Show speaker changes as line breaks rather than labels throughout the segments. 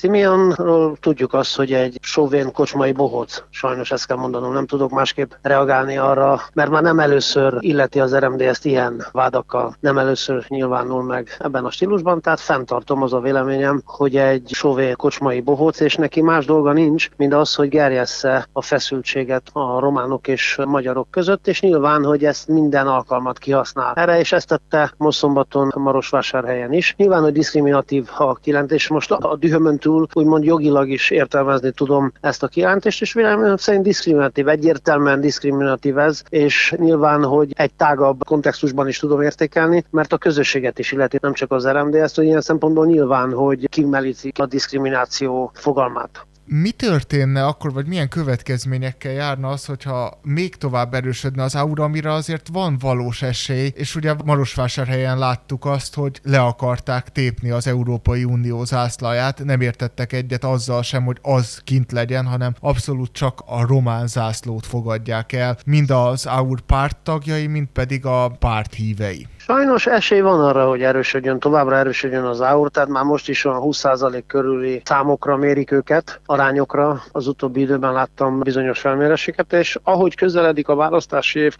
Simeonról tudjuk azt, hogy egy sovén kocsmai bohóc. Sajnos ezt kell mondanom, nem tudok másképp reagálni arra, mert már nem először illeti az RMDS-t ilyen vádakkal, nem először nyilvánul meg ebben a stílusban, tehát fenntartom, az a véleményem, hogy egy sovén kocsmai bohóc, és neki más dolga nincs, mint az, hogy gerjessze a feszültséget a románok és magyarok között, és nyilván, hogy ezt minden alkalmat kihasznál erre, és ezt tette most szombaton Marosvásárhelyen is. Nyilván, hogy diszkriminatív a kijelentés. Most a dühömön túl úgymond jogilag is értelmezni tudom ezt a kijelentést, és véleményem szerint diszkriminatív, egyértelműen diszkriminatív ez, és nyilván, hogy egy tágabb kontextusban is tudom értékelni, mert a közösséget is illeti, nem csak az RMDS-t, hogy ilyen szempontból nyilván, hogy kimerítik a diszkrimináció fogalmát.
Mi történne akkor, vagy milyen következményekkel járna az, hogyha még tovább erősödne az aura, amire azért van valós esély, és ugye Marosvásárhelyen láttuk azt, hogy le akarták tépni az Európai Unió zászlaját, nem értettek egyet azzal sem, hogy az kint legyen, hanem abszolút csak a román zászlót fogadják el, mind az AUR párt tagjai, mind pedig a párt hívei.
Sajnos esély van arra, hogy erősödjön, továbbra erősödjön az AUR, tehát már most is olyan 20% körüli számokra mérik őket, arányokra. Az utóbbi időben láttam bizonyos felméréseket, és ahogy közeledik a választási év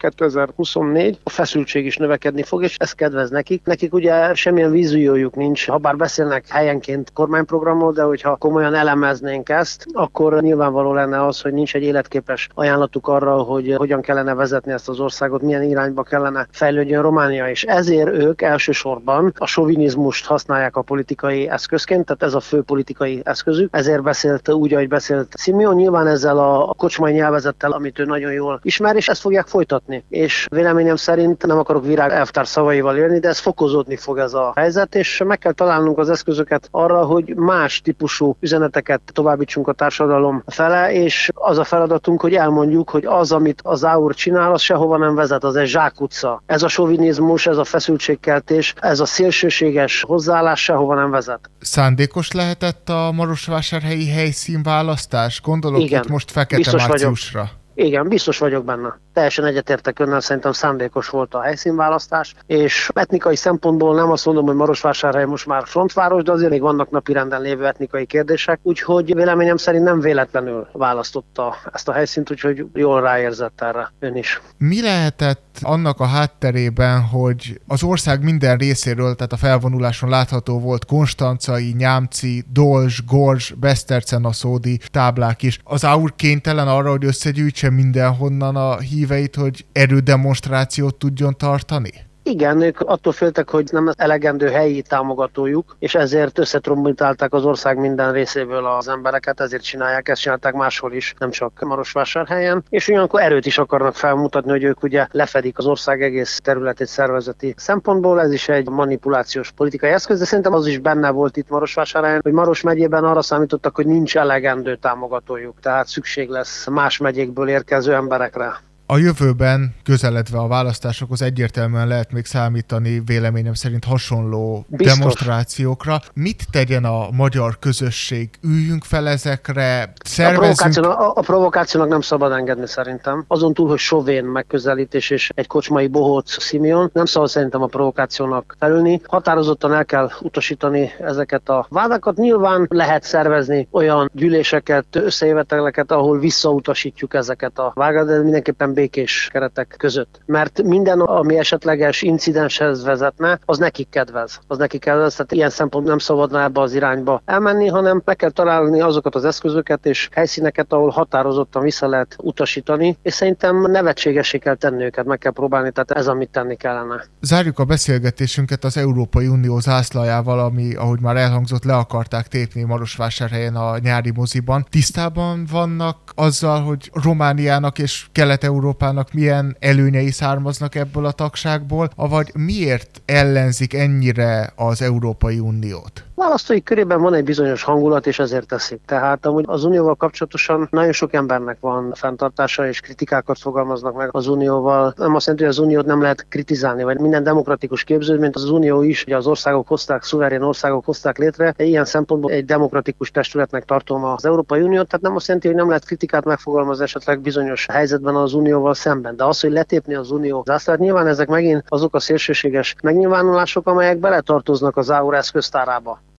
2024, a feszültség is növekedni fog, és ez kedvez nekik. Nekik ugye semmilyen víziójuk nincs, ha bár beszélnek helyenként kormányprogramról, de hogyha komolyan elemeznénk ezt, akkor nyilvánvaló lenne az, hogy nincs egy életképes ajánlatuk arra, hogy hogyan kellene vezetni ezt az országot, milyen irányba kellene fejlődjön Románia, és ezért ők elsősorban a sovinizmust használják a politikai eszközként, tehát ez a fő politikai eszközük. Ezért beszélt úgy, ahogy beszélt Simeon, nyilván ezzel a kocsmai nyelvezettel, amit ő nagyon jól ismer, és ezt fogják folytatni. És véleményem szerint nem akarok Virág elvtárs szavaival élni, de ez fokozódni fog ez a helyzet, és meg kell találnunk az eszközöket arra, hogy más típusú üzeneteket továbbítsunk a társadalom fele, és az a feladatunk, hogy elmondjuk, hogy az, amit az AUR csinál, az sehova nem vezet, az egy zsákutca. Ez a sovinizmus, ez a feszültségkeltés, ez a szélsőséges hozzáállás sehova nem vezet.
Szándékos lehetett a marosvásárhelyi helyszínválasztás? Gondolok
igen,
itt most Fekete Márciusra.
Igen, biztos vagyok benne. Teljesen egyetértek önnel, szerintem szándékos volt a helyszínválasztás, és etnikai szempontból nem azt mondom, hogy Marosvásárhely most már frontváros, de azért még vannak napirenden lévő etnikai kérdések, úgyhogy véleményem szerint nem véletlenül választotta ezt a helyszínt, úgyhogy jól ráérzett erre ön is.
Mi lehetett annak a hátterében, hogy az ország minden részéről, tehát a felvonuláson látható volt konstancai, nyámci, dolzs, gorzs, besztercenaszódi táblák is. Az AUR kénytelen arra, hogy összegyűjtse mindenhonnan a híveit, hogy erődemonstrációt tudjon tartani?
Igen, ők attól féltek, hogy nem elegendő helyi támogatójuk, és ezért összetrombitálták az ország minden részéből az embereket, ezért csinálják, ezt csinálták máshol is, nem csak Marosvásárhelyen, és ugyanakkor erőt is akarnak felmutatni, hogy ők ugye lefedik az ország egész területét szervezeti szempontból, ez is egy manipulációs politikai eszköz, de szerintem az is benne volt itt Marosvásárhelyen, hogy Maros megyében arra számítottak, hogy nincs elegendő támogatójuk, tehát szükség lesz más megyékből érkező emberekre.
A jövőben, közeledve a választásokhoz egyértelműen lehet még számítani véleményem szerint hasonló demonstrációkra. Mit tegyen a magyar közösség? Üljünk fel ezekre? Szervezzünk...
A provokációnak nem szabad engedni szerintem. Azon túl, hogy sovén megközelítés és egy kocsmai bohóc Simeon, nem szabad szerintem a provokációnak felülni. Határozottan el kell utasítani ezeket a vádakat. Nyilván lehet szervezni olyan gyűléseket, összejöveteleket, ahol visszautasítjuk ezeket a vádakat, de mindenképpen békés keretek között. Mert minden, ami esetleges incidenshez vezetne, az nekik kedvez. Tehát ilyen szempont nem szabadna ebbe az irányba elmenni, hanem meg kell találni azokat az eszközöket és helyszíneket, ahol határozottan vissza lehet utasítani, és szerintem nevetségessé kell tenni őket, meg kell próbálni, tehát ez, amit tenni kellene.
Zárjuk a beszélgetésünket az Európai Unió zászlajával, ami, ahogy már elhangzott, le akarták tépni Marosvásárhelyen a nyári moziban. Tisztában vannak azzal, hogy Romániának és Kelet-Európának milyen előnyei származnak ebből a tagságból, avagy miért ellenzik ennyire az Európai Uniót?
Választói körében van egy bizonyos hangulat, és ezért teszik. Tehát amúgy az unióval kapcsolatosan nagyon sok embernek van fenntartása, és kritikákat fogalmaznak meg az unióval. Nem azt jelenti, hogy az uniót nem lehet kritizálni, vagy minden demokratikus képződményt az unió is, hogy az országok hozták, szuverén országok hozták létre. Ilyen szempontból egy demokratikus testületnek tartom az Európai Uniót, tehát nem azt jelenti, hogy nem lehet kritikát megfogalmazni esetleg bizonyos helyzetben az unióval szemben. De az, hogy letépni az unió zászlót, nyilván ezek megint azok a szélsőséges megnyilvánulások, amelyek beletartoznak az AUR eszköztárába.